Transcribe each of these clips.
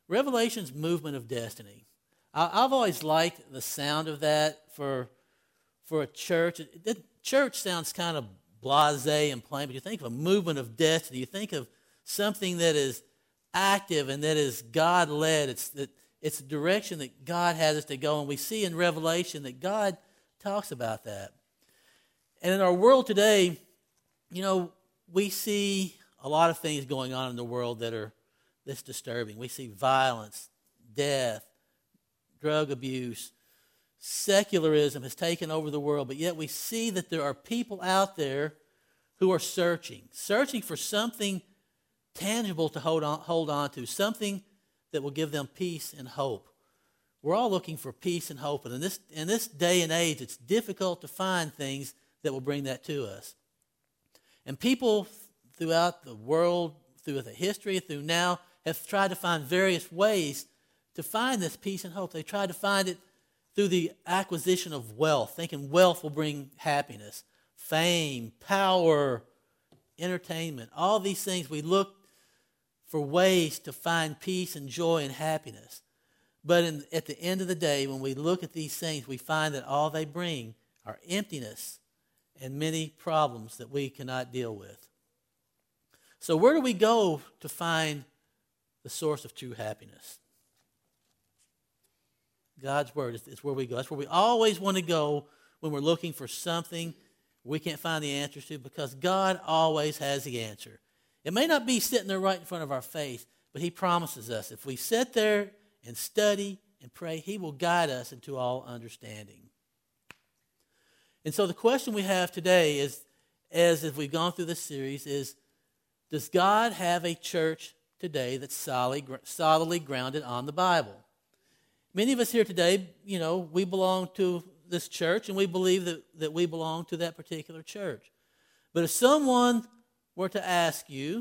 Revelation's movement of destiny. I've always liked the sound of that for a church. Church sounds kind of blasé and plain, but you think of a movement of destiny. You think of something that is active and that is God-led. It's the direction that God has us to go, and we see in Revelation that God talks about that. And in our world today, we see a lot of things going on in the world that's disturbing. We see violence, death, drug abuse. Secularism has taken over the world, but yet we see that there are people out there who are searching for something tangible to hold on to, something that will give them peace and hope. We're all looking for peace and hope, and in this day and age, it's difficult to find things that will bring that to us. And people throughout the world, through the history, through now, have tried to find various ways to find this peace and hope. They tried to find it through the acquisition of wealth, thinking wealth will bring happiness, fame, power, entertainment. All these things, we look for ways to find peace and joy and happiness. But at the end of the day, when we look at these things, we find that all they bring are emptiness and many problems that we cannot deal with. So where do we go to find the source of true happiness? God's Word is where we go. That's where we always want to go when we're looking for something we can't find the answers to, because God always has the answer. It may not be sitting there right in front of our face, but He promises us if we sit there and study and pray, He will guide us into all understanding. And so the question we have today is, as if we've gone through this series, is does God have a church today that's solidly grounded on the Bible? Many of us here today, we belong to this church, and we believe that we belong to that particular church. But if someone were to ask you,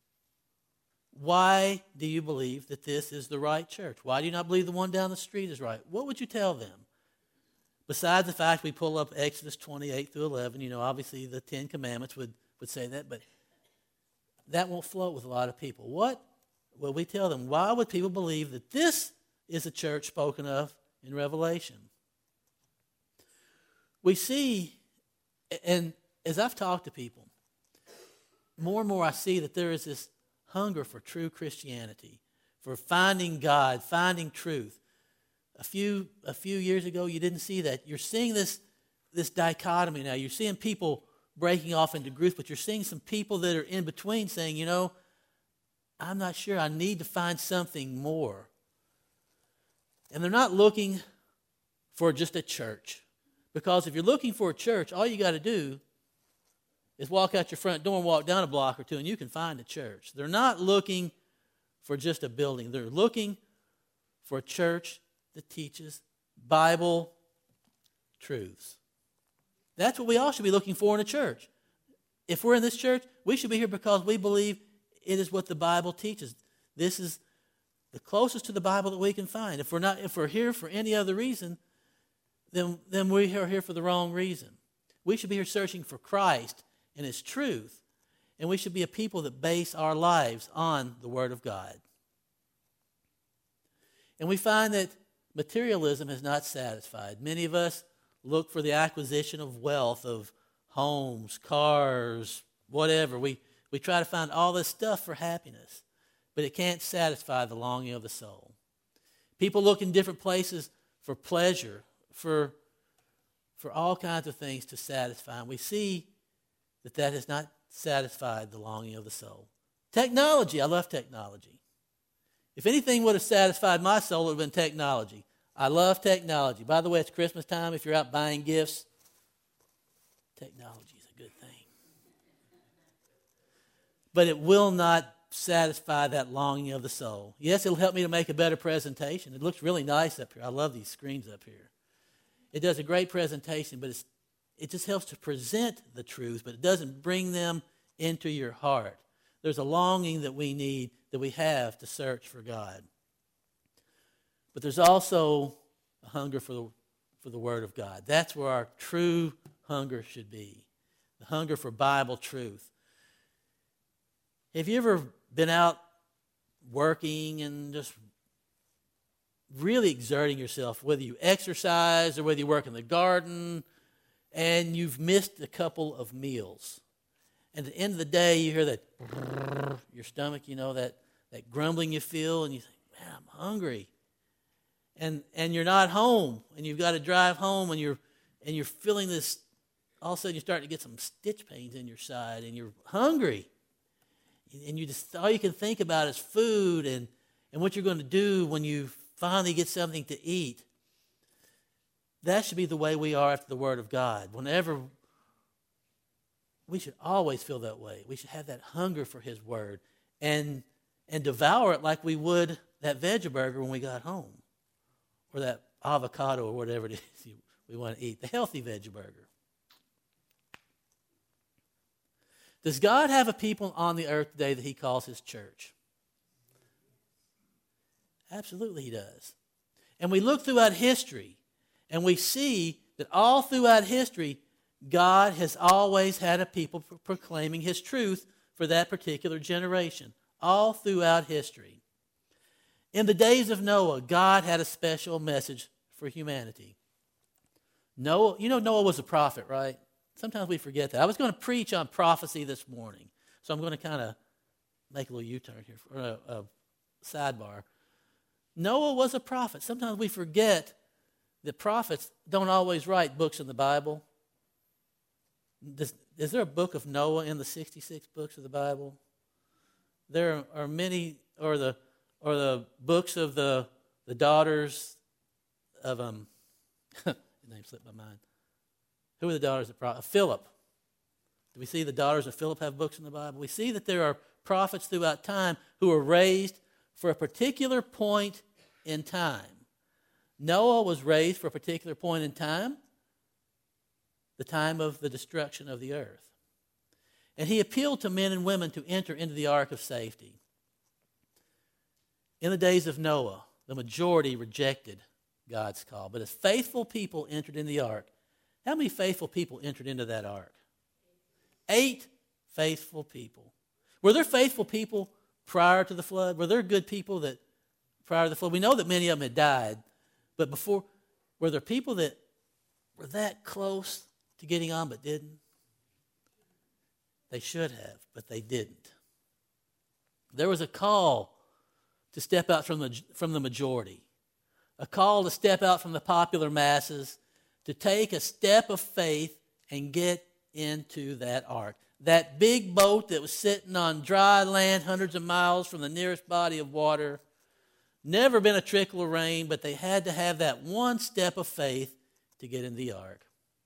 why do you believe that this is the right church? Why do you not believe the one down the street is right? What would you tell them? Besides the fact we pull up Exodus 28 through 11, obviously the Ten Commandments would say that, but that won't float with a lot of people. What will we tell them? Why would people believe that this is a church spoken of in Revelation? We see, and as I've talked to people, more and more I see that there is this hunger for true Christianity, for finding God, finding truth. A few years ago, you didn't see that. You're seeing this dichotomy now. You're seeing people breaking off into groups, but you're seeing some people that are in between saying, I'm not sure. I need to find something more. And they're not looking for just a church. Because if you're looking for a church, all you got to do is walk out your front door and walk down a block or two, and you can find a church. They're not looking for just a building. They're looking for a church that teaches Bible truths. That's what we all should be looking for in a church. If we're in this church, we should be here because we believe it is what the Bible teaches. This is the closest to the Bible that we can find. If we're here for any other reason, then we are here for the wrong reason. We should be here searching for Christ and His truth, and we should be a people that base our lives on the Word of God. And we find that materialism has not satisfied. Many of us look for the acquisition of wealth, of homes, cars, whatever. We try to find all this stuff for happiness, but it can't satisfy the longing of the soul. People look in different places for pleasure, for all kinds of things to satisfy. And we see that has not satisfied the longing of the soul. Technology, I love technology. If anything would have satisfied my soul, it would have been technology. I love technology. By the way, it's Christmas time. If you're out buying gifts, technology is a good thing. But it will not satisfy that longing of the soul. Yes, it'll help me to make a better presentation. It looks really nice up here. I love these screens up here. It does a great presentation, but it just helps to present the truth, but it doesn't bring them into your heart. There's a longing that we have to search for God. But there's also a hunger for the Word of God. That's where our true hunger should be, the hunger for Bible truth. Have you ever been out working and just really exerting yourself, whether you exercise or whether you work in the garden, and you've missed a couple of meals. And at the end of the day, you hear that your stomach, that grumbling you feel, and you think, man, I'm hungry. And you're not home, and you've got to drive home, and you're feeling this. All of a sudden, you're starting to get some stitch pains in your side, and you're hungry. And you just all you can think about is food and what you're going to do when you finally get something to eat. That should be the way we are after the Word of God. Whenever we should always feel that way. We should have that hunger for His Word and devour it like we would that veggie burger when we got home, or that avocado or whatever it is we want to eat, the healthy veggie burger. Does God have a people on the earth today that He calls His church? Absolutely He does. And we look throughout history, and we see that all throughout history, God has always had a people proclaiming His truth for that particular generation, all throughout history. In the days of Noah, God had a special message for humanity. Noah was a prophet, right? Sometimes we forget that. I was going to preach on prophecy this morning, so I'm going to kind of make a little U-turn here, or a sidebar. Noah was a prophet. Sometimes we forget that prophets don't always write books in the Bible. Is there a book of Noah in the 66 books of the Bible? There are many, or the books of the daughters of the name slipped my mind. Who are the daughters of Philip? Do we see the daughters of Philip have books in the Bible? We see that there are prophets throughout time who were raised for a particular point in time. Noah was raised for a particular point in time, the time of the destruction of the earth. And he appealed to men and women to enter into the ark of safety. In the days of Noah, the majority rejected God's call. But as faithful people entered in the ark, how many faithful people entered into that ark? 8 faithful people. Were there faithful people prior to the flood? Were there good people that prior to the flood? We know that many of them had died, but before, were there people that were that close to getting on but didn't? They should have, but they didn't. There was a call to step out from the majority, a call to step out from the popular masses, to take a step of faith and get into that ark. That big boat that was sitting on dry land hundreds of miles from the nearest body of water. Never been a trickle of rain, but they had to have that one step of faith to get in the ark.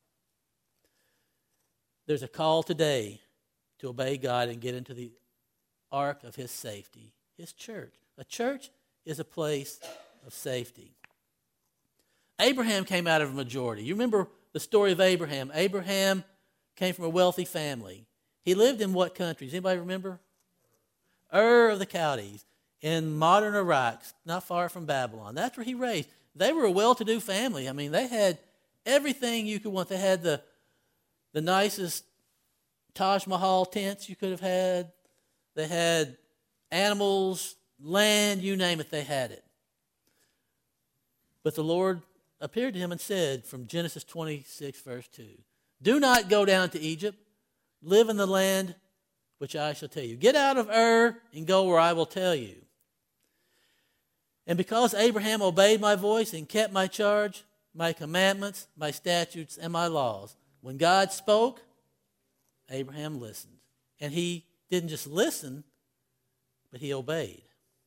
There's a call today to obey God and get into the ark of His safety, His church. A church is a place of safety. Abraham came out of a majority. You remember the story of Abraham. Abraham came from a wealthy family. He lived in what countries? Anybody remember? Ur of the Chaldees, in modern Iraq, not far from Babylon. That's where he raised. They were a well-to-do family. I mean, they had everything you could want. They had the nicest Taj Mahal tents you could have had. They had animals, land, you name it, they had it. But the Lord appeared to him and said, from Genesis 26, verse 2, "Do not go down to Egypt. Live in the land which I shall tell you. Get out of Ur and go where I will tell you." And because Abraham obeyed my voice and kept my charge, my commandments, my statutes, and my laws, when God spoke, Abraham listened. And he didn't just listen, but he obeyed.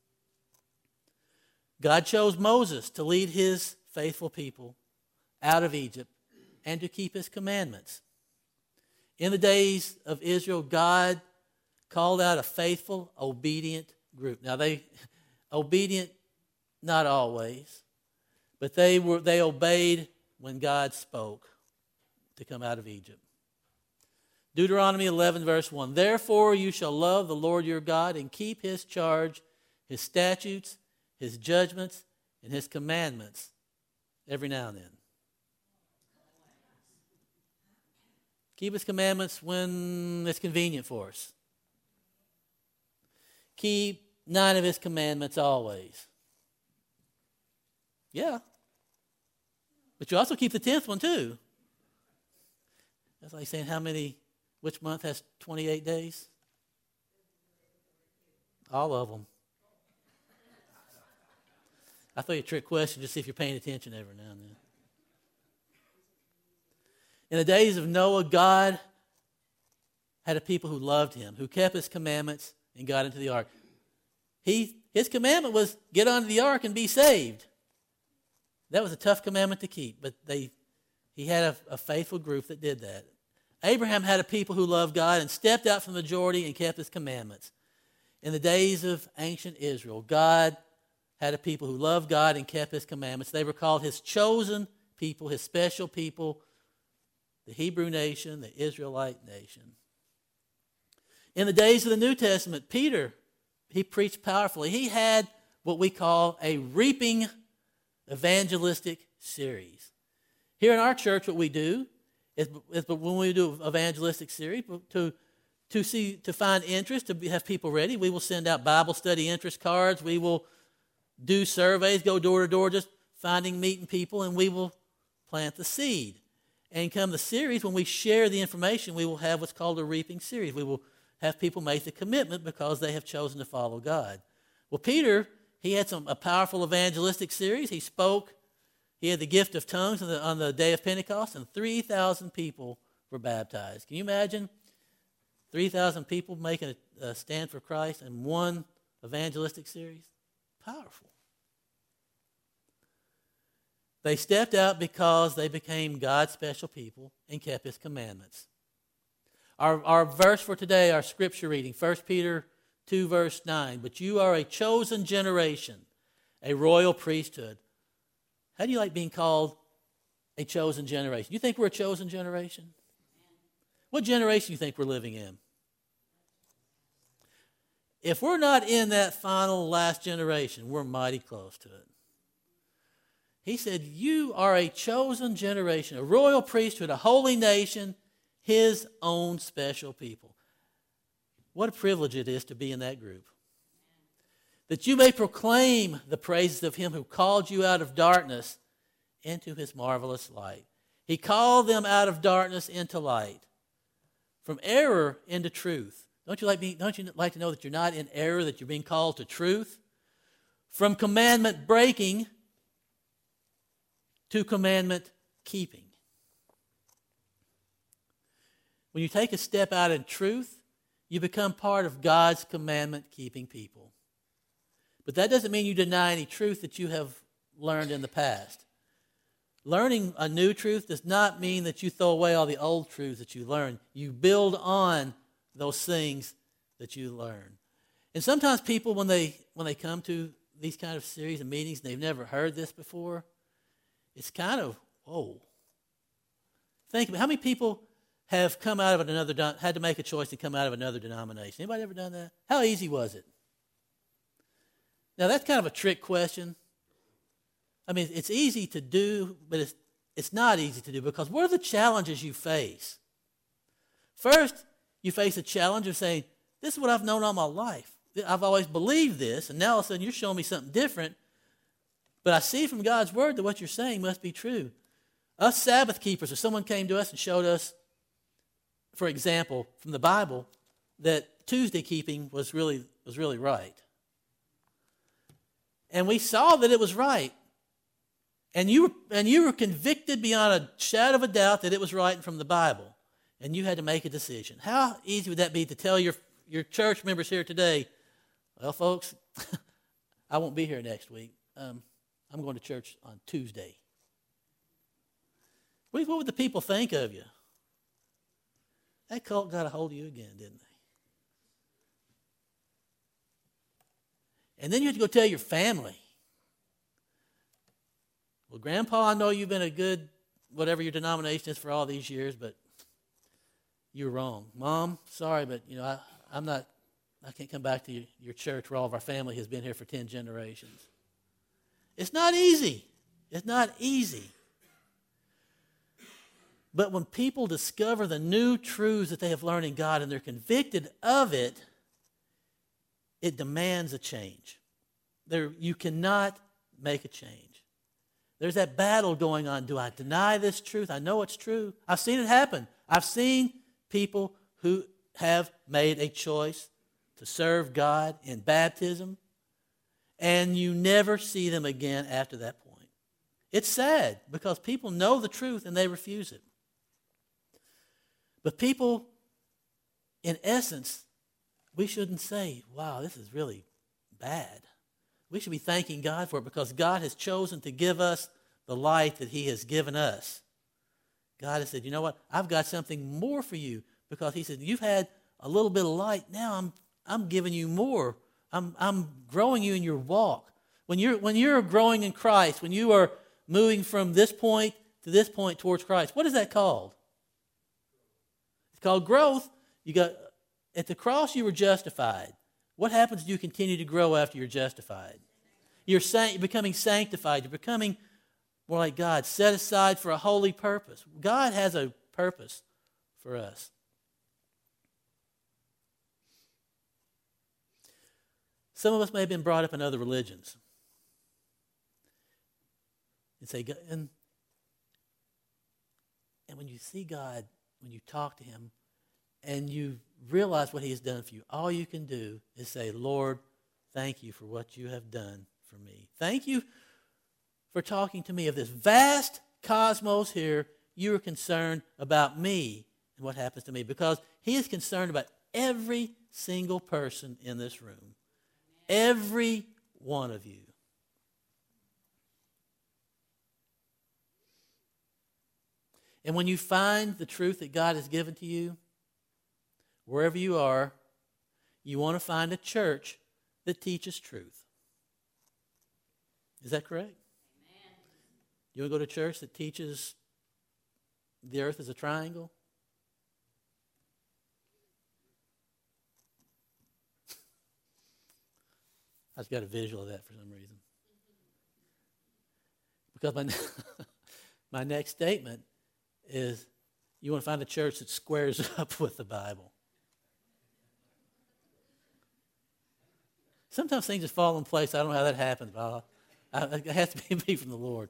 God chose Moses to lead His faithful people out of Egypt and to keep His commandments. In the days of Israel, God called out a faithful, obedient group. Now, obedient, not always, but they obeyed when God spoke to come out of Egypt. Deuteronomy 11, verse 1, "Therefore you shall love the Lord your God and keep His charge, His statutes, His judgments, and His commandments every now and then." Keep His commandments when it's convenient for us. Keep 9 of His commandments always. Yeah. But you also keep the 10th one too. That's like saying which month has 28 days? All of them. I throw you a trick question just to see if you're paying attention every now and then. In the days of Noah, God had a people who loved him, who kept his commandments and got into the ark. His commandment was get onto the ark and be saved. That was a tough commandment to keep, but he had a faithful group that did that. Abraham had a people who loved God and stepped out from the majority and kept his commandments. In the days of ancient Israel, God had a people who loved God and kept his commandments. They were called his chosen people, his special people, the Hebrew nation, the Israelite nation. In the days of the New Testament, Peter, he preached powerfully. He had what we call a reaping evangelistic series. Here in our church, what we do is when we do evangelistic series, to find interest, to have people ready, we will send out Bible study interest cards. We will do surveys, go door to door, just meeting people, and we will plant the seed. And come the series, when we share the information, we will have what's called a reaping series. We will have people make the commitment because they have chosen to follow God. Well, Peter, he had a powerful evangelistic series. He spoke. He had the gift of tongues on the day of Pentecost, and 3,000 people were baptized. Can you imagine 3,000 people making a stand for Christ in one evangelistic series? Powerful. They stepped out because they became God's special people and kept his commandments. Our verse for today, our scripture reading, 1 Peter 2, verse 9. But you are a chosen generation, a royal priesthood. How do you like being called a chosen generation? You think we're a chosen generation? What generation do you think we're living in? If we're not in that final last generation, we're mighty close to it. He said, you are a chosen generation, a royal priesthood, a holy nation, his own special people. What a privilege it is to be in that group. That you may proclaim the praises of him who called you out of darkness into his marvelous light. He called them out of darkness into light, from error into truth. Don't you like to know that you're not in error, that you're being called to truth? From commandment breaking to commandment keeping. When you take a step out in truth, you become part of God's commandment-keeping people. But that doesn't mean you deny any truth that you have learned in the past. Learning a new truth does not mean that you throw away all the old truths that you learned. You build on those things that you learn. And sometimes people, when they come to these kind of series and meetings and they've never heard this before, it's kind of, whoa. Think about how many people have come out of had to make a choice to come out of another denomination. Anybody ever done that? How easy was it? Now, that's kind of a trick question. I mean, it's easy to do, but it's not easy to do, because what are the challenges you face? First, you face a challenge of saying, this is what I've known all my life. I've always believed this, and now all of a sudden you're showing me something different. But I see from God's word that what you're saying must be true. Us Sabbath keepers, if someone came to us and showed us, for example, from the Bible, that Tuesday keeping was really right. And we saw that it was right. And you were convicted beyond a shadow of a doubt that it was right from the Bible. And you had to make a decision. How easy would that be to tell your church members here today, well, folks, I won't be here next week. I'm going to church on Tuesday. What would the people think of you? That cult got a hold of you again, didn't they? And then you have to go tell your family. Well, Grandpa, I know you've been a good, whatever your denomination is for all these years, but you're wrong. Mom, sorry, but I can't come back to your church where all of our family has been here for 10 generations. It's not easy. It's not easy. But when people discover the new truths that they have learned in God and they're convicted of it, it demands a change. You cannot make a change. There's that battle going on. Do I deny this truth? I know it's true. I've seen it happen. I've seen people who have made a choice to serve God in baptism, and you never see them again after that point. It's sad because people know the truth and they refuse it. But people, in essence, we shouldn't say, wow, this is really bad. We should be thanking God for it because God has chosen to give us the light that he has given us. God has said, you know what? I've got something more for you because he said, you've had a little bit of light. Now I'm giving you more. I'm growing you in your walk. When you're growing in Christ, when you are moving from this point to this point towards Christ, what is that called? It's called growth. At the cross you were justified. What happens if you continue to grow after you're justified? You're becoming sanctified. You're becoming more like God, set aside for a holy purpose. God has a purpose for us. Some of us may have been brought up in other religions. And when you see God, when you talk to him, and you realize what he has done for you, all you can do is say, Lord, thank you for what you have done for me. Thank you for talking to me of this vast cosmos here. You are concerned about me and what happens to me because he is concerned about every single person in this room. Every one of you. And when you find the truth that God has given to you, wherever you are, you want to find a church that teaches truth. Is that correct? Amen. You want to go to a church that teaches the earth is a triangle? I just got a visual of that for some reason. Because my next statement is you want to find a church that squares up with the Bible. Sometimes things just fall in place. I don't know how that happens, but it has to be from the Lord.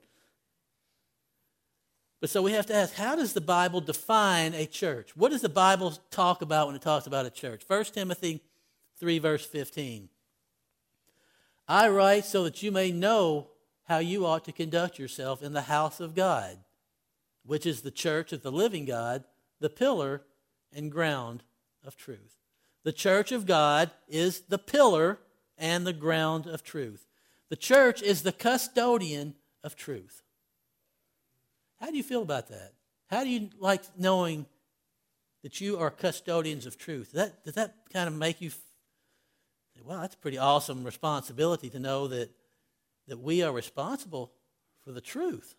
But so we have to ask, how does the Bible define a church? What does the Bible talk about when it talks about a church? 1 Timothy 3, verse 15. I write so that you may know how you ought to conduct yourself in the house of God, which is the church of the living God, the pillar and ground of truth. The church of God is the pillar and the ground of truth. The church is the custodian of truth. How do you feel about that? How do you like knowing that you are custodians of truth? Does that kind of make you say, well, that's a pretty awesome responsibility to know that we are responsible for the truth.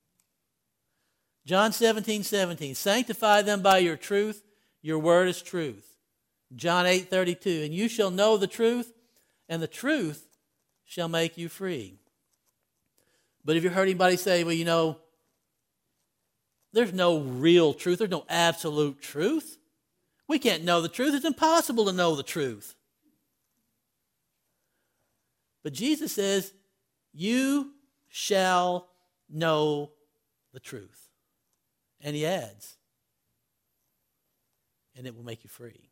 John 17:17, sanctify them by your truth, your word is truth. John 8:32, and you shall know the truth, and the truth shall make you free. But if you heard anybody say, well, you know, there's no real truth, there's no absolute truth. We can't know the truth. It's impossible to know the truth. But Jesus says, you shall know the truth. And he adds, and it will make you free.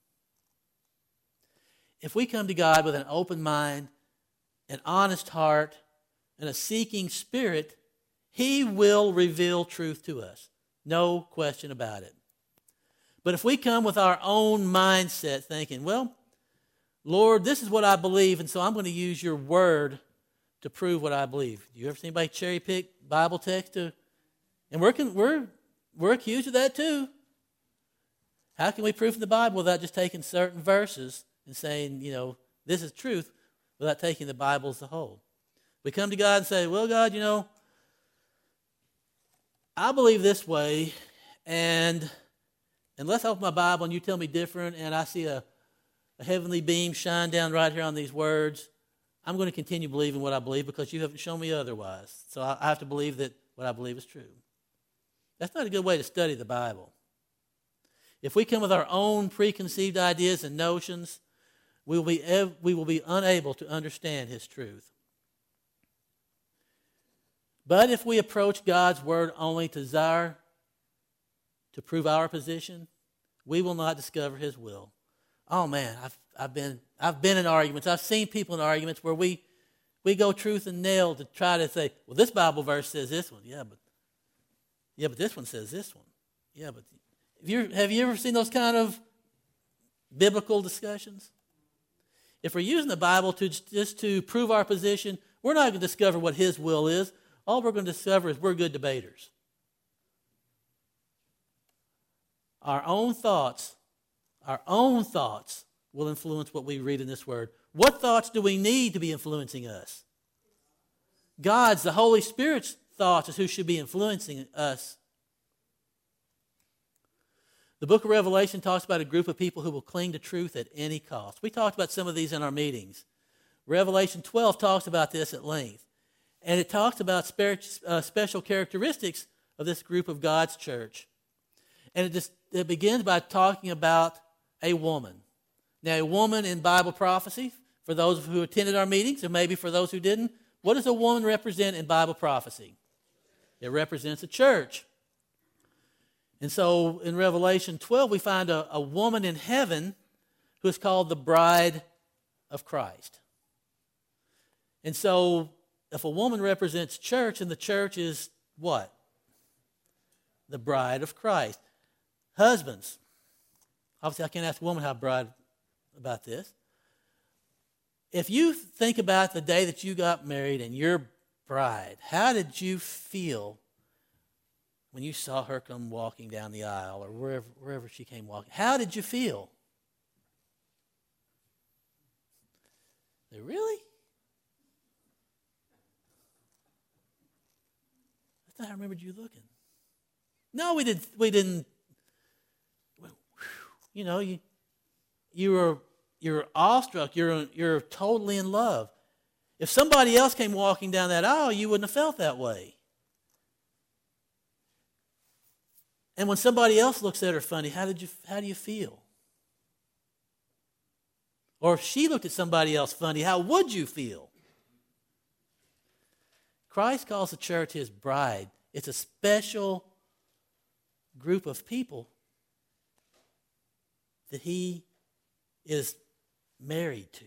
If we come to God with an open mind, an honest heart, and a seeking spirit, he will reveal truth to us. No question about it. But if we come with our own mindset thinking, well, Lord, this is what I believe, and so I'm going to use your word to prove what I believe. Do you ever see anybody cherry pick Bible text to? And we're accused of that too. How can we prove from the Bible without just taking certain verses and saying, you know, this is truth, without taking the Bible as a whole? We come to God and say, well, God, you know, I believe this way, and unless I open my Bible and you tell me different, and I see a heavenly beam shine down right here on these words, I'm going to continue believing what I believe because you haven't shown me otherwise. So I have to believe that what I believe is true. That's not a good way to study the Bible. If we come with our own preconceived ideas and notions, we will be unable to understand his truth. But if we approach God's word only to desire to prove our position, we will not discover his will. Oh man, I've been in arguments. I've seen people in arguments where we go truth and nail to try to say, well, this Bible verse says this one. Yeah, but this one says this one. Yeah, but have you ever seen those kind of biblical discussions? If we're using the Bible just to prove our position, we're not going to discover what his will is. All we're going to discover is we're good debaters. Our own thoughts will influence what we read in this word. What thoughts do we need to be influencing us? God's, the Holy Spirit's thoughts is who should be influencing us. The book of Revelation talks about a group of people who will cling to truth at any cost. We talked about some of these in our meetings. Revelation 12 talks about this at length. And it talks about special characteristics of this group of God's church. And it begins by talking about a woman. Now, a woman in Bible prophecy, for those who attended our meetings, and maybe for those who didn't, what does a woman represent in Bible prophecy? It represents a church. And so in Revelation 12, we find a woman in heaven who is called the bride of Christ. And so if a woman represents church, and the church is what? The bride of Christ. Husbands. Obviously, I can't ask a woman how bride about this. If you think about the day that you got married and your bride, how did you feel when you saw her come walking down the aisle or wherever she came walking? How did you feel? Really? That's not how I remembered you looking. No, we didn't. You know, you're awestruck. You're totally in love. If somebody else came walking down that aisle, you wouldn't have felt that way. And when somebody else looks at her funny, how do you feel? Or if she looked at somebody else funny, how would you feel? Christ calls the church his bride. It's a special group of people that he is married to.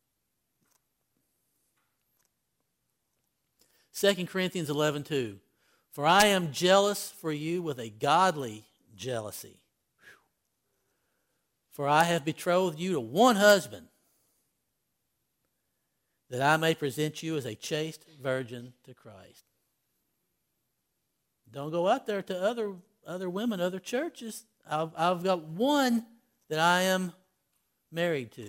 2 Corinthians 11:2. For I am jealous for you with a godly jealousy. For I have betrothed you to one husband, that I may present you as a chaste virgin to Christ. Don't go out there to other women, other churches. I've got one that I am married to.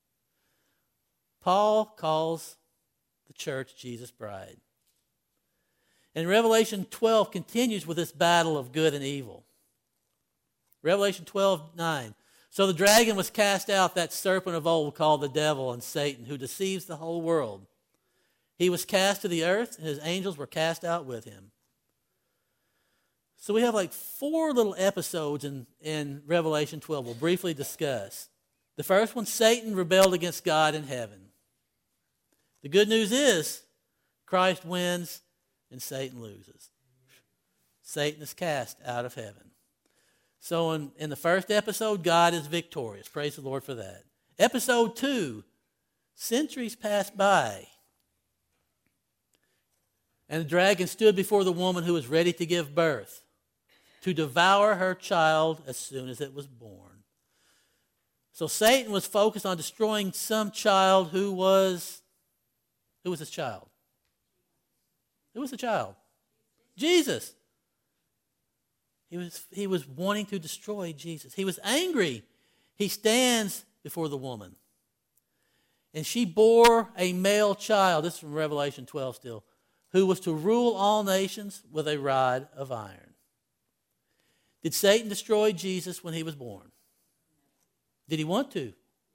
Paul calls the church Jesus' bride. And Revelation 12 continues with this battle of good and evil. Revelation 12:9. So the dragon was cast out, that serpent of old called the devil and Satan, who deceives the whole world. He was cast to the earth, and his angels were cast out with him. So we have like 4 little episodes in Revelation 12 we'll briefly discuss. The first one, Satan rebelled against God in heaven. The good news is Christ wins and Satan loses. Satan is cast out of heaven. So in the first episode, God is victorious. Praise the Lord for that. Episode 2, centuries passed by, and the dragon stood before the woman who was ready to give birth, to devour her child as soon as it was born. So Satan was focused on destroying some child who was his child? Who was the child? Jesus. He was wanting to destroy Jesus. He was angry. He stands before the woman. And she bore a male child, this is from Revelation 12 still, who was to rule all nations with a rod of iron. Did Satan destroy Jesus when he was born? Did he want to?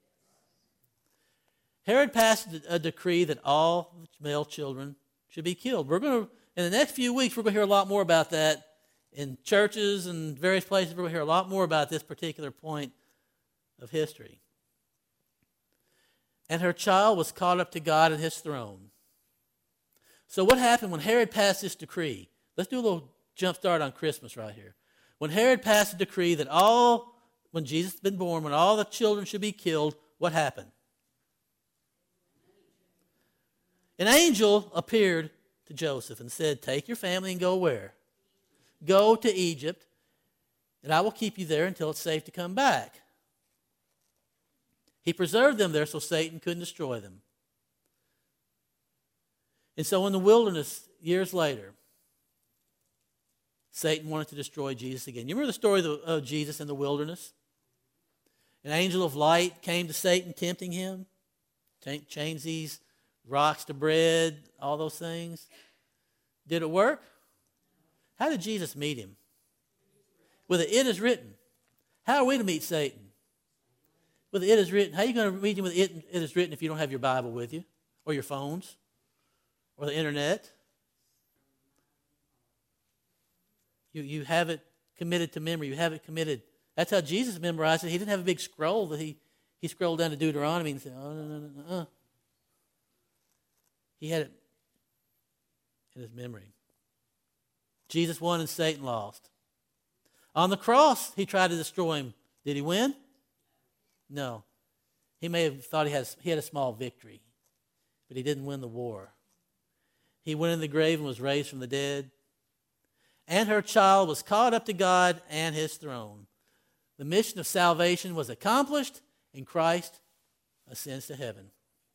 Herod passed a decree that all male children should be killed. In the next few weeks, we're going to hear a lot more about that in churches and various places. We're going to hear a lot more about this particular point of history. And her child was caught up to God and his throne. So what happened when Herod passed this decree? Let's do a little jump start on Christmas right here. When Herod passed a decree that when Jesus had been born, when all the children should be killed, what happened? An angel appeared to Joseph and said, take your family and go where? Go to Egypt, and I will keep you there until it's safe to come back. He preserved them there so Satan couldn't destroy them. And so in the wilderness, years later, Satan wanted to destroy Jesus again. You remember the story of Jesus in the wilderness? An angel of light came to Satan, tempting him. Change these rocks to bread, all those things. Did it work? How did Jesus meet him? With an "it is written." How are we to meet Satan? With "it is written." How are you going to meet him with "it is written" if you don't have your Bible with you, or your phones, or the internet? You have it committed to memory. You have it committed. That's how Jesus memorized it. He didn't have a big scroll that he scrolled down to Deuteronomy and said, oh, no. He had it in his memory. Jesus won and Satan lost. On the cross, he tried to destroy him. Did he win? No. He may have thought he had a small victory, but he didn't win the war. He went in the grave and was raised from the dead. And her child was caught up to God and his throne. The mission of salvation was accomplished, and Christ ascends to heaven.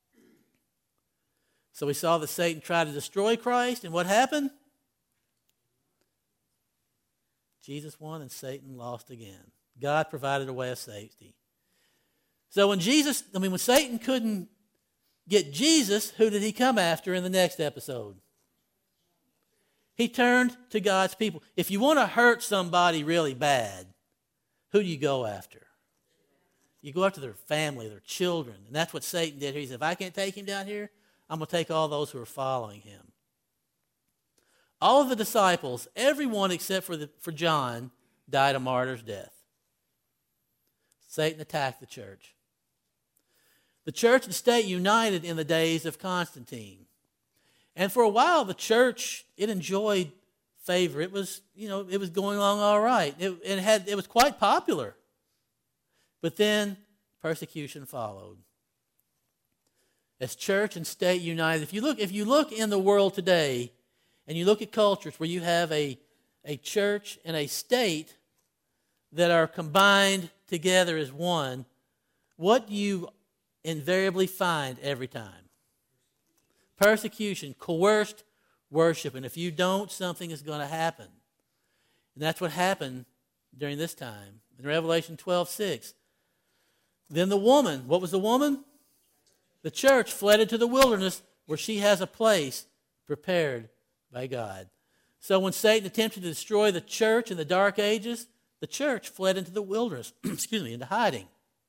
So we saw that Satan tried to destroy Christ, and what happened? Jesus won and Satan lost again. God provided a way of safety. So when Satan couldn't get Jesus, who did he come after in the next episode? He turned to God's people. If you want to hurt somebody really bad, who do you go after? You go after their family, their children. And that's what Satan did here. He said, if I can't take him down here, I'm going to take all those who are following him. All of the disciples, everyone except for John, died a martyr's death. Satan attacked the church. The church and state united in the days of Constantine. And for a while, the church, it enjoyed favor. It was going along all right. It was quite popular. But then persecution followed. As church and state united, if you look in the world today, and you look at cultures where you have a church and a state that are combined together as one, what do you invariably find every time? Persecution, coerced worship. And if you don't, something is going to happen. And that's what happened during this time. In Revelation 12:6. Then the woman, what was the woman? The church fled into the wilderness where she has a place prepared by God. So when Satan attempted to destroy the church in the dark ages, the church fled into the wilderness, into hiding.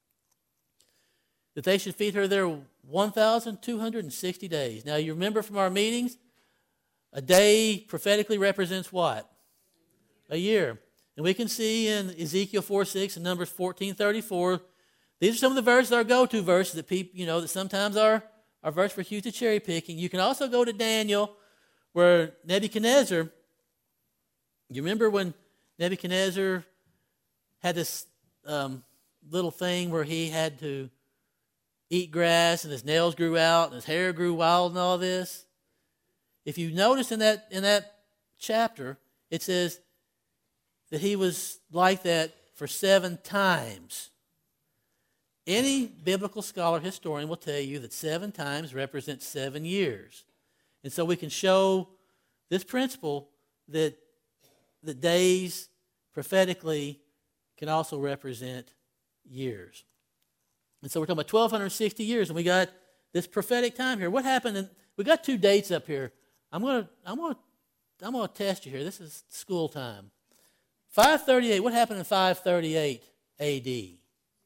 That they should feed her there 1,260 days. Now you remember from our meetings, a day prophetically represents what? A year. And we can see in Ezekiel 4:6 and Numbers 14:34, these are some of the verses, our go-to verses that people, that sometimes are verse for accused of cherry picking. You can also go to Daniel, where Nebuchadnezzar, you remember when Nebuchadnezzar had this little thing where he had to eat grass and his nails grew out and his hair grew wild and all this? If you notice in that chapter, it says that he was like that for 7 times. Any biblical scholar, historian will tell you that 7 times represents 7 years. And so we can show this principle that the days prophetically can also represent years. And so we're talking about 1,260 years, and we got this prophetic time here. What happened? We got 2 dates up here. I'm gonna test you here. This is school time. 538. What happened in 538 A.D.?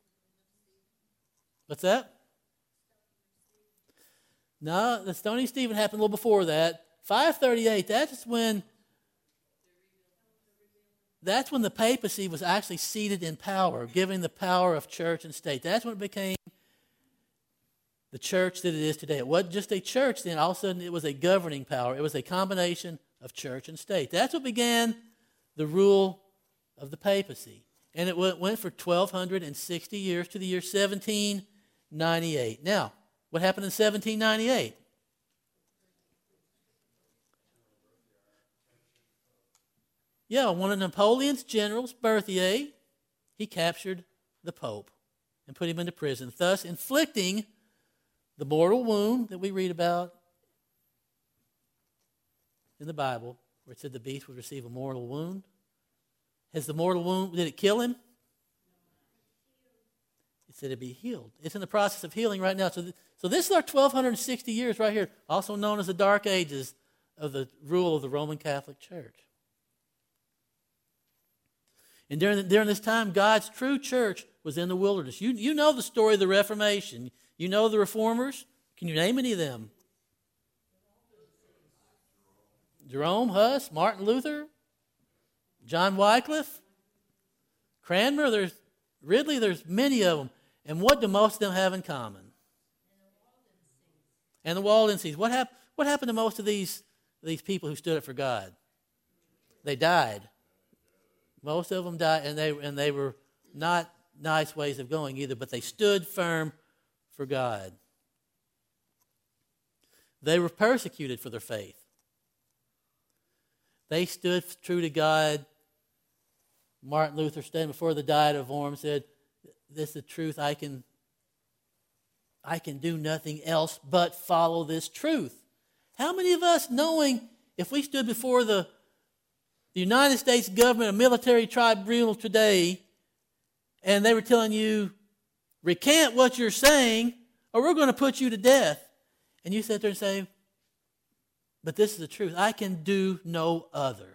What's that? No, the stoning of Stephen happened a little before that. 538. That's when the papacy was actually seated in power, giving the power of church and state. That's when it became the church that it is today. It wasn't just a church then. All of a sudden, it was a governing power. It was a combination of church and state. That's what began the rule of the papacy. And it went for 1,260 years to the year 1798. Now, what happened in 1798? Yeah, one of Napoleon's generals, Berthier, he captured the Pope and put him into prison, thus inflicting the mortal wound that we read about in the Bible, where it said the beast would receive a mortal wound. Has the mortal wound, did it kill him? It said it'd be healed. It's in the process of healing right now. So this is our 1,260 years right here, also known as the Dark Ages of the rule of the Roman Catholic Church. And during this time, God's true church was in the wilderness. You know the story of the Reformation. You know the Reformers. Can you name any of them? Jerome, Huss, Martin Luther, John Wycliffe, Cranmer, there's many of them. And what do most of them have in common? And the Waldenses. What happened to most of these people who stood up for God? They died. Most of them died, and they were not nice ways of going either, but they stood firm for God. They were persecuted for their faith. They stood true to God. Martin Luther, standing before the Diet of Worms, said, "This is the truth. I can do nothing else but follow this truth." How many of us, knowing if we stood before the United States government, a military tribunal today, and they were telling you, recant what you're saying, or we're going to put you to death, and you sit there and say, but this is the truth. I can do no other.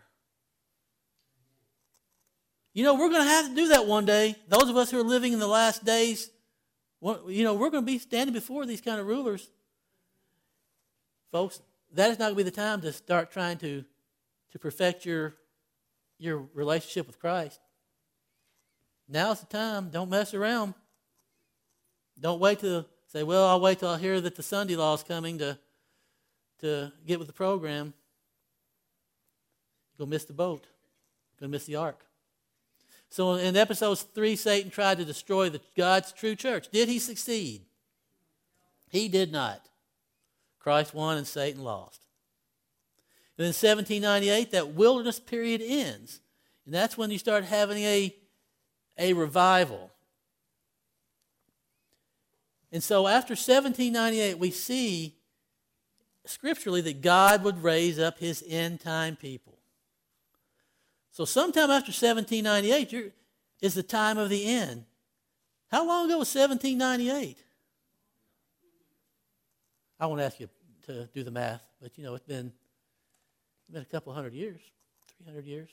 You know, we're going to have to do that one day. Those of us who are living in the last days, you know, we're going to be standing before these kind of rulers. Folks, that is not going to be the time to start trying to perfect your relationship with Christ. Now's the time. Don't mess around. Don't wait to say, well, I'll wait till I hear that the Sunday law is coming to get with the program. You'll miss the boat. You'll miss the ark. So in episodes 3, Satan tried to destroy God's true church. Did he succeed? He did not. Christ won and Satan lost. And in 1798, that wilderness period ends. And that's when you start having a revival. And so after 1798, we see scripturally that God would raise up his end-time people. So sometime after 1798 is the time of the end. How long ago was 1798? I won't ask you to do the math, but you know, it's been a couple hundred years, 300 years.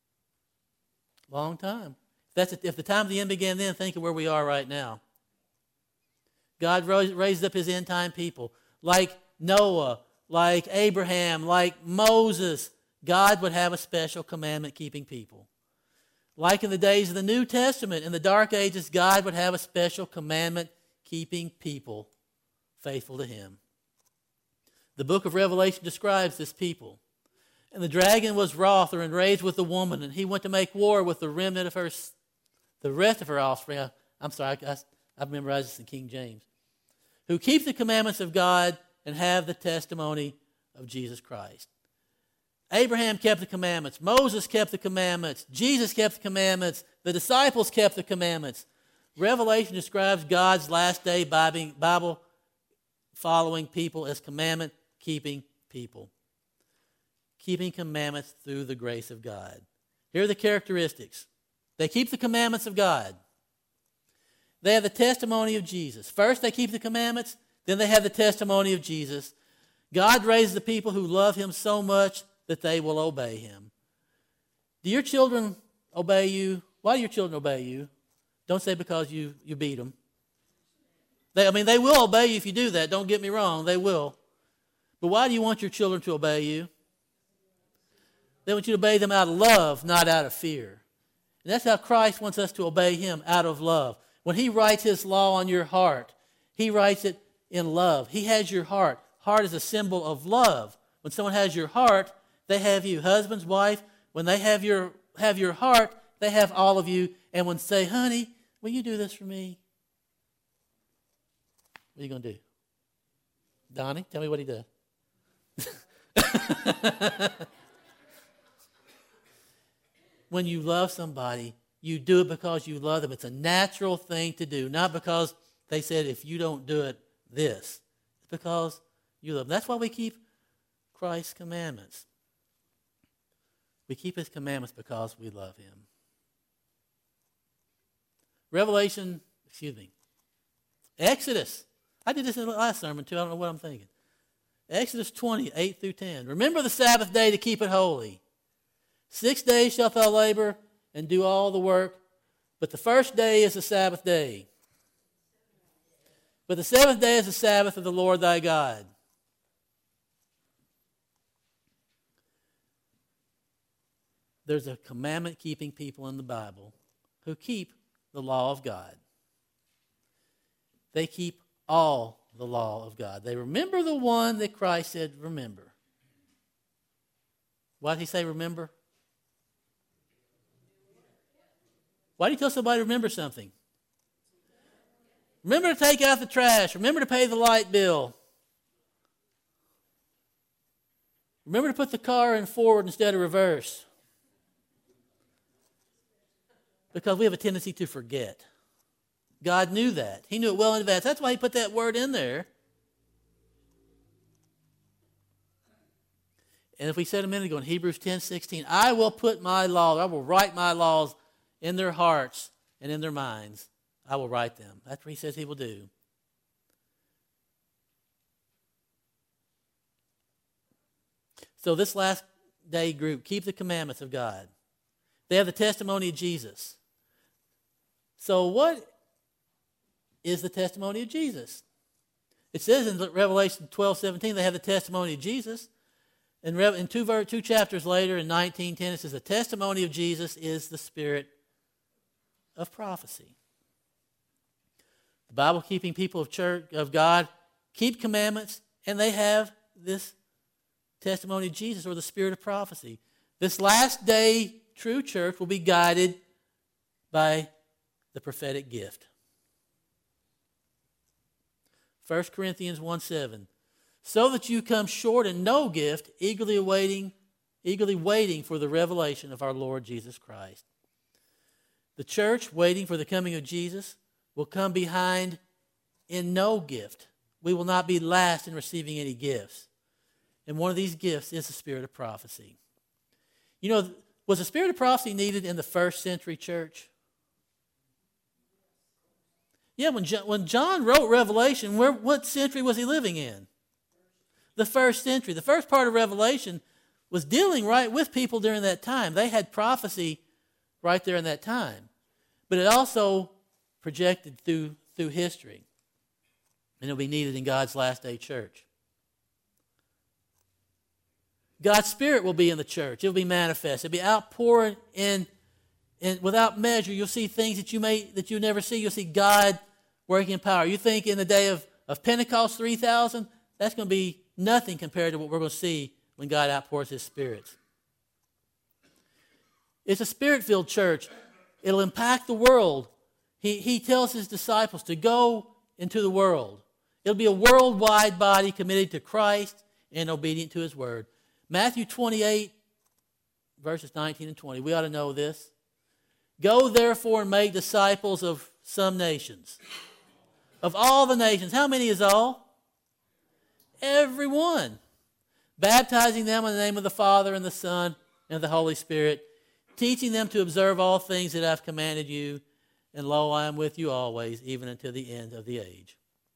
Long time. If the time of the end began then, think of where we are right now. God raised up his end-time people, like Noah, like Abraham, like Moses. God would have a special commandment-keeping people. Like in the days of the New Testament, in the Dark Ages, God would have a special commandment-keeping people faithful to him. The book of Revelation describes this people. And the dragon was wroth or enraged with the woman, and he went to make war with the remnant of the rest of her offspring. I'm sorry, I've memorized this in King James. Who keep the commandments of God and have the testimony of Jesus Christ. Abraham kept the commandments. Moses kept the commandments. Jesus kept the commandments. The disciples kept the commandments. Revelation describes God's last day Bible following people as commandment-keeping people. Keeping commandments through the grace of God. Here are the characteristics. They keep the commandments of God. They have the testimony of Jesus. First, they keep the commandments. Then they have the testimony of Jesus. God raises the people who love him so much that they will obey him. Do your children obey you? Why do your children obey you? Don't say because you beat them. They will obey you if you do that. Don't get me wrong. They will. But why do you want your children to obey you? They want you to obey them out of love, not out of fear. And that's how Christ wants us to obey him, out of love. When he writes his law on your heart, he writes it in love. He has your heart. Heart is a symbol of love. When someone has your heart, they have you. Husbands, wife, when they have your heart, they have all of you. And when say, honey, will you do this for me? What are you going to do? Donnie, tell me what he does. When you love somebody, you do it because you love them. It's a natural thing to do, not because they said, if you don't do it, this. It's because you love them. That's why we keep Christ's commandments. We keep his commandments because we love him. Exodus. I did this in the last sermon too. I don't know what I'm thinking. Exodus 20, 8 through 10. Remember the Sabbath day to keep it holy. 6 days shalt thou labor and do all the work, but the first day is the Sabbath day. But the seventh day is the Sabbath of the Lord thy God. There's a commandment-keeping people in the Bible who keep the law of God. They keep all the law of God. They remember the one that Christ said, remember. Why did he say remember? Why do you tell somebody to remember something? Remember to take out the trash. Remember to pay the light bill. Remember to put the car in forward instead of reverse. Because we have a tendency to forget. God knew that. He knew it well in advance. That's why he put that word in there. And if we said a minute ago in Hebrews 10:16, I will put my laws, I will write my laws in their hearts and in their minds. I will write them. That's what he says he will do. So this last day group, keep the commandments of God. They have the testimony of Jesus. So what is the testimony of Jesus? It says in Revelation 12:17 they have the testimony of Jesus. In two chapters later, in 19:10, it says the testimony of Jesus is the spirit of prophecy. The Bible-keeping people of God keep commandments, and they have this testimony of Jesus, or the spirit of prophecy. This last day true church will be guided by the prophetic gift. 1 Corinthians 1:7. So that you come short in no gift, eagerly waiting for the revelation of our Lord Jesus Christ. The church, waiting for the coming of Jesus, will come behind in no gift. We will not be last in receiving any gifts. And one of these gifts is the spirit of prophecy. You know, was the spirit of prophecy needed in the first century church? Yeah, when John wrote Revelation, what century was he living in? The first century. The first part of Revelation was dealing right with people during that time. They had prophecy right there in that time. But it also projected through history. And it'll be needed in God's last day church. God's Spirit will be in the church. It'll be manifest. It'll be outpouring in without measure. You'll see things that you never see. You'll see God working in power. You think in the day of Pentecost, 3,000, that's going to be nothing compared to what we're going to see when God outpours his Spirit. It's a Spirit-filled church. It'll impact the world. He tells his disciples to go into the world. It'll be a worldwide body committed to Christ and obedient to his word. Matthew 28, verses 19 and 20. We ought to know this. Go therefore and make disciples of some nations. Of all the nations. How many is all? Everyone. Baptizing them in the name of the Father and the Son and the Holy Spirit. Teaching them to observe all things that I've commanded you. And lo, I am with you always, even until the end of the age.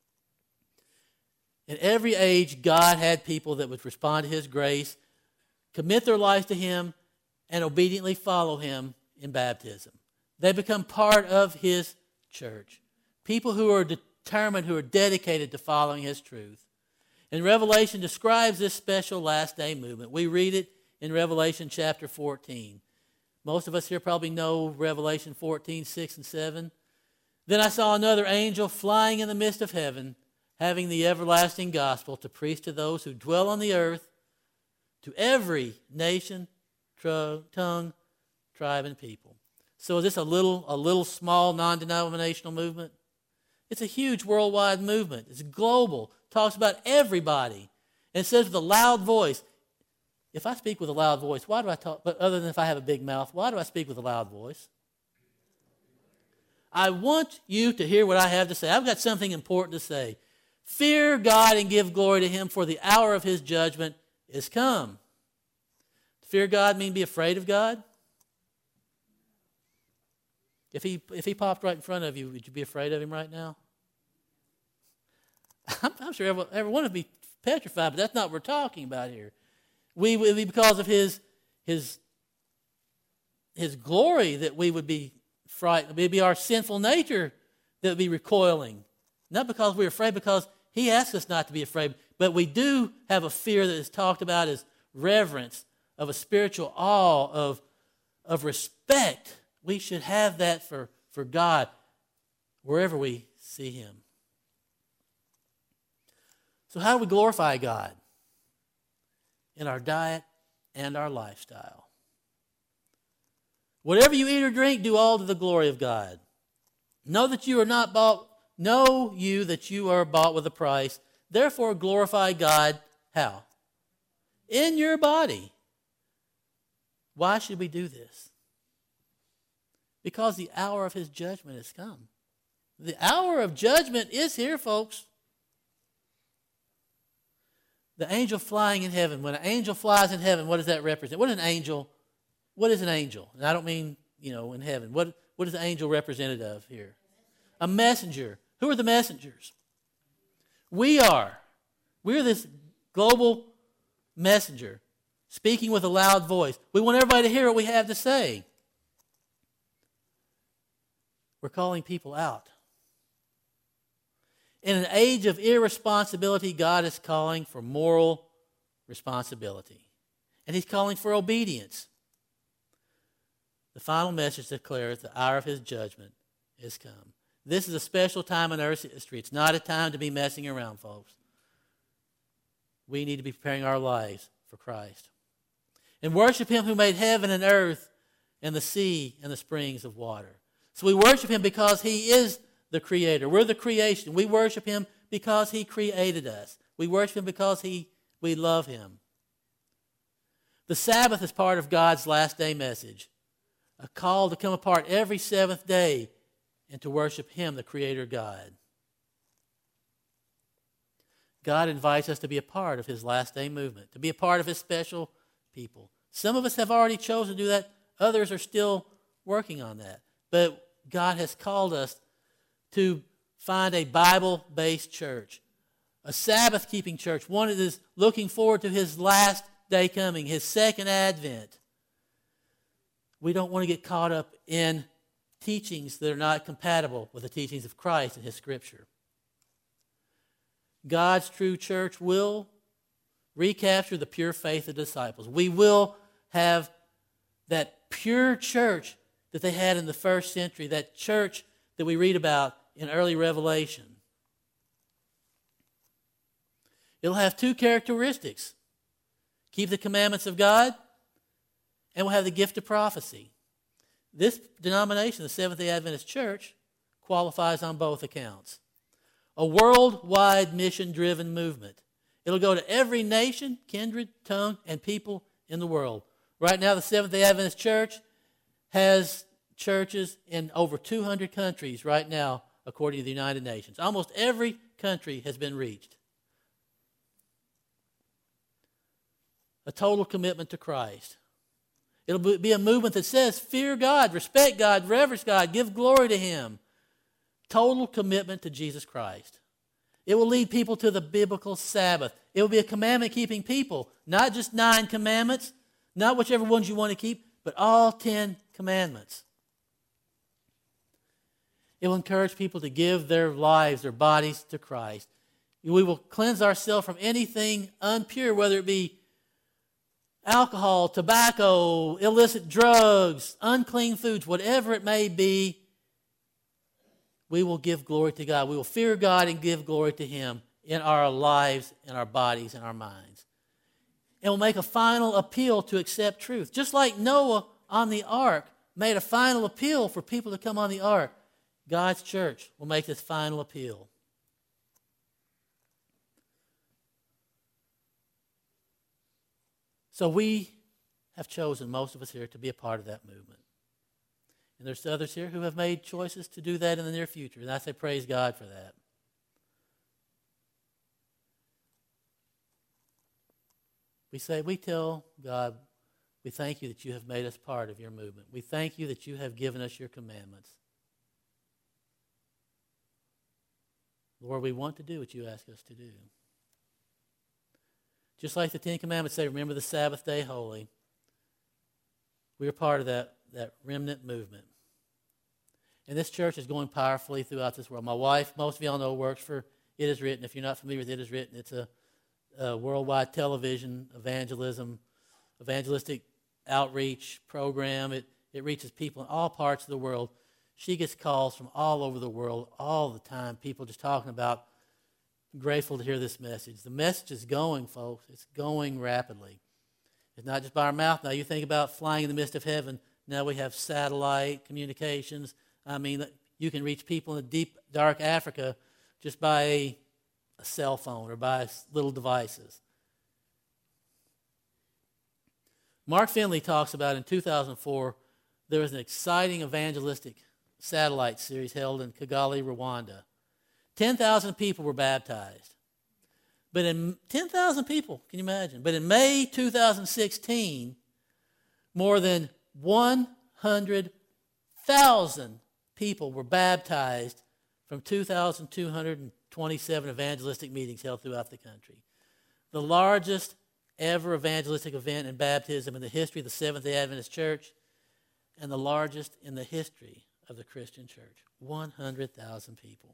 In every age, God had people that would respond to his grace, commit their lives to him, and obediently follow him in baptism. They become part of his church. People who are determined, who are dedicated to following his truth. And Revelation describes this special last day movement. We read it in Revelation chapter 14. Most of us here probably know Revelation 14, 6 and 7. Then I saw another angel flying in the midst of heaven, having the everlasting gospel to preach to those who dwell on the earth, to every nation, tongue, tribe, and people. So is this a little small non-denominational movement? It's a huge worldwide movement. It's global. It talks about everybody. And it says with a loud voice. If I speak with a loud voice, why do I talk? But other than if I have a big mouth, why do I speak with a loud voice? I want you to hear what I have to say. I've got something important to say. Fear God and give glory to Him, for the hour of His judgment is come. Fear God mean be afraid of God? If he popped right in front of you, would you be afraid of Him right now? I'm sure everyone would be petrified, but that's not what we're talking about here. We would be because of His glory that we would be frightened. It would be our sinful nature that would be recoiling. Not because we're afraid, because He asks us not to be afraid. But we do have a fear that is talked about as reverence, of a spiritual awe, of respect. We should have that for God wherever we see Him. So how do we glorify God? In our diet and our lifestyle. Whatever you eat or drink, do all to the glory of God. Know that you are bought with a price. Therefore glorify God. How? In your body. Why should we do this? Because the hour of His judgment has come. The hour of judgment is here, folks. The angel flying in heaven. When an angel flies in heaven, what does that represent? What is an angel? And I don't mean, in heaven. What is the angel represented of here? A messenger. Who are the messengers? We are. We're this global messenger speaking with a loud voice. We want everybody to hear what we have to say. We're calling people out. In an age of irresponsibility, God is calling for moral responsibility. And He's calling for obedience. The final message declares the hour of His judgment is come. This is a special time in earth's history. It's not a time to be messing around, folks. We need to be preparing our lives for Christ. And worship Him who made heaven and earth and the sea and the springs of water. So we worship Him because He is the Creator. We're the creation. We worship Him because He created us. We worship Him because we love Him. The Sabbath is part of God's last day message. A call to come apart every seventh day and to worship Him, the Creator God. God invites us to be a part of His last day movement, to be a part of His special people. Some of us have already chosen to do that. Others are still working on that. But God has called us to find a Bible-based church, a Sabbath-keeping church, one that is looking forward to His last day coming, His second advent. We don't want to get caught up in teachings that are not compatible with the teachings of Christ and His Scripture. God's true church will recapture the pure faith of the disciples. We will have that pure church that they had in the first century, that church that we read about in early Revelation. It'll have two characteristics. Keep the commandments of God, and we'll have the gift of prophecy. This denomination, the Seventh-day Adventist Church, qualifies on both accounts. A worldwide mission-driven movement. It'll go to every nation, kindred, tongue, and people in the world. Right now, the Seventh-day Adventist Church has churches in over 200 countries right now, according to the United Nations. Almost every country has been reached. A total commitment to Christ. It'll be a movement that says, fear God, respect God, reverence God, give glory to Him. Total commitment to Jesus Christ. It will lead people to the biblical Sabbath. It will be a commandment-keeping people, not just 9 commandments, not whichever ones you want to keep, but all 10 commandments. It will encourage people to give their lives, their bodies to Christ. We will cleanse ourselves from anything impure, whether it be alcohol, tobacco, illicit drugs, unclean foods, whatever it may be. We will give glory to God. We will fear God and give glory to Him in our lives, in our bodies, in our minds. And will make a final appeal to accept truth. Just like Noah on the ark made a final appeal for people to come on the ark, God's church will make this final appeal. So we have chosen, most of us here, to be a part of that movement. And there's others here who have made choices to do that in the near future. And I say praise God for that. We tell God, we thank you that you have made us part of your movement. We thank you that you have given us your commandments. Lord, we want to do what you ask us to do. Just like the Ten Commandments say, remember the Sabbath day holy. We are part of that remnant movement. And this church is going powerfully throughout this world. My wife, most of y'all know, works for It Is Written. If you're not familiar with It Is Written, it's a worldwide television evangelistic outreach program. It reaches people in all parts of the world. She gets calls from all over the world all the time, people just talking about, grateful to hear this message. The message is going, folks. It's going rapidly. It's not just by our mouth. Now, you think about flying in the midst of heaven. Now we have satellite communications. I mean, you can reach people in the deep, dark Africa just by a cell phone or by little devices. Mark Finley talks about in 2004, there was an exciting evangelistic satellite series held in Kigali, Rwanda. 10,000 people were baptized. But in 10,000 people, can you imagine? But in May 2016, more than 100,000 people were baptized from 2,227 evangelistic meetings held throughout the country. The largest ever evangelistic event in baptism in the history of the Seventh-day Adventist Church, and the largest in the history of the Christian church. 100,000 people.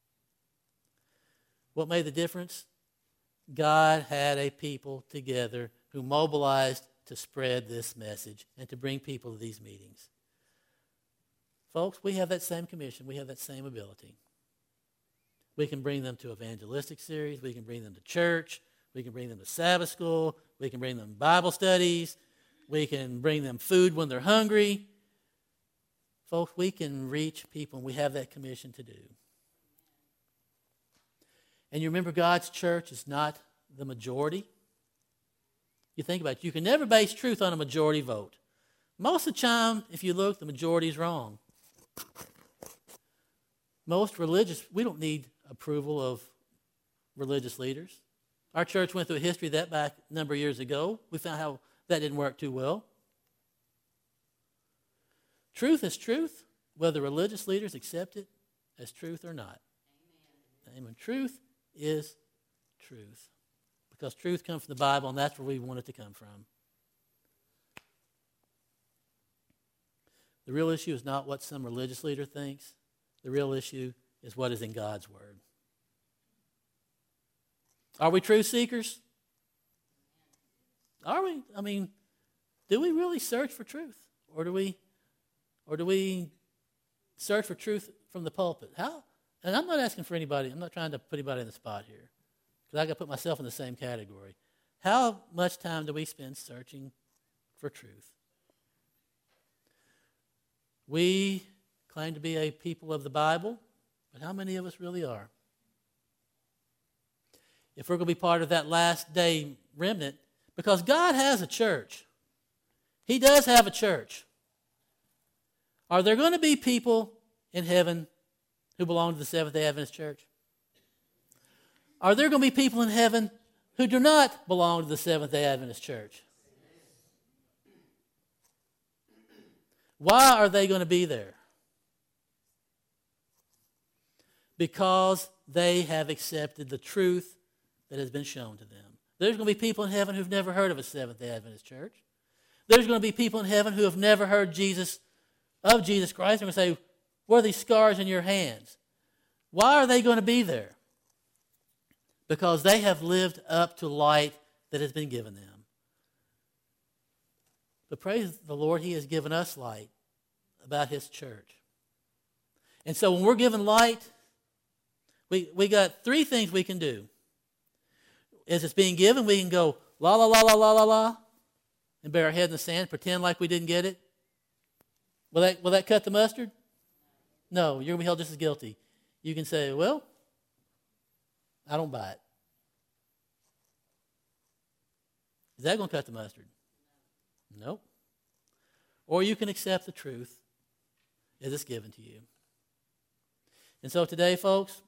What made the difference? God had a people together who mobilized to spread this message and to bring people to these meetings. Folks, we have that same commission. We have that same ability. We can bring them to evangelistic series. We can bring them to church. We can bring them to Sabbath school. We can bring them Bible studies. We can bring them food when they're hungry. Folks, we can reach people, and we have that commission to do. And you remember, God's church is not the majority. You think about it. You can never base truth on a majority vote. Most of the time, if you look, the majority is wrong. Most religious, we don't need approval of religious leaders. Our church went through a history of that back a number of years ago. We found how that didn't work too well. Truth is truth, whether religious leaders accept it as truth or not. Amen. Truth is truth. Because truth comes from the Bible, and that's where we want it to come from. The real issue is not what some religious leader thinks. The real issue is what is in God's Word. Are we truth seekers? Are we? I mean, do we really search for truth? Or do we search for truth from the pulpit? How? And I'm not asking for anybody. I'm not trying to put anybody in the spot here, because I got to put myself in the same category. How much time do we spend searching for truth? We claim to be a people of the Bible, but how many of us really are? If we're going to be part of that last day remnant, because God has a church. He does have a church. Are there going to be people in heaven who belong to the Seventh-day Adventist Church? Are there going to be people in heaven who do not belong to the Seventh-day Adventist Church? Why are they going to be there? Because they have accepted the truth that has been shown to them. There's going to be people in heaven who've never heard of a Seventh-day Adventist Church. There's going to be people in heaven who have never heard of Jesus Christ. They're going to say, "What are these scars in your hands?" Why are they going to be there? Because they have lived up to light that has been given them. But praise the Lord, He has given us light about His church. And so when we're given light, we got three things we can do. as it's being given, we can go la la la la la la la and bury our head in the sand, pretend like we didn't get it. Will that cut the mustard? No, you're going to be held just as guilty. You can say, well, I don't buy it. Is that going to cut the mustard? Nope. Or you can accept the truth as it's given to you. And so today, folks,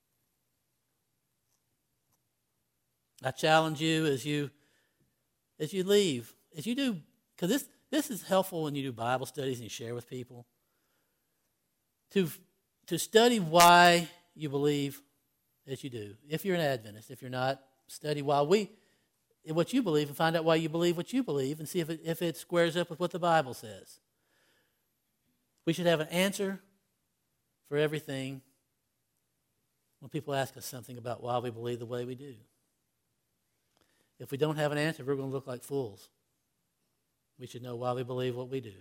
I challenge you as you leave, as you do, because this is helpful when you do Bible studies and you share with people, to study why you believe as you do. If you're an Adventist, if you're not, study what you believe and find out why you believe what you believe and see if it squares up with what the Bible says. We should have an answer for everything when people ask us something about why we believe the way we do. If we don't have an answer, we're going to look like fools. We should know why we believe what we do.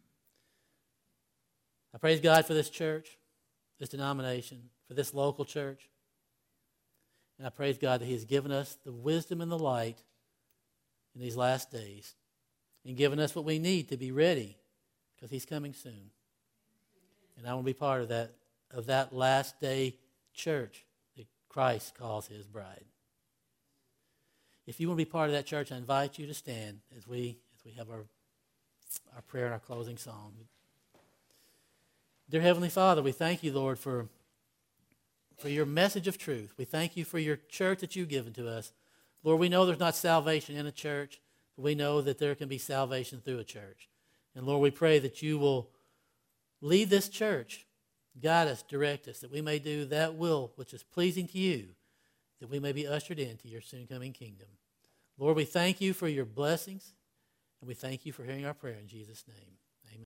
I praise God for this church, this denomination, for this local church. And I praise God that He has given us the wisdom and the light in these last days and given us what we need to be ready because He's coming soon. And I want to be part of that last day church that Christ calls His bride. If you want to be part of that church, I invite you to stand as we have our prayer and our closing song. Dear Heavenly Father, we thank you, Lord, for your message of truth. We thank you for your church that you've given to us. Lord, we know there's not salvation in a church, but we know that there can be salvation through a church. And Lord, we pray that you will lead this church, guide us, direct us, that we may do that will which is pleasing to you, that we may be ushered into your soon coming kingdom. Lord, we thank you for your blessings, and we thank you for hearing our prayer in Jesus' name.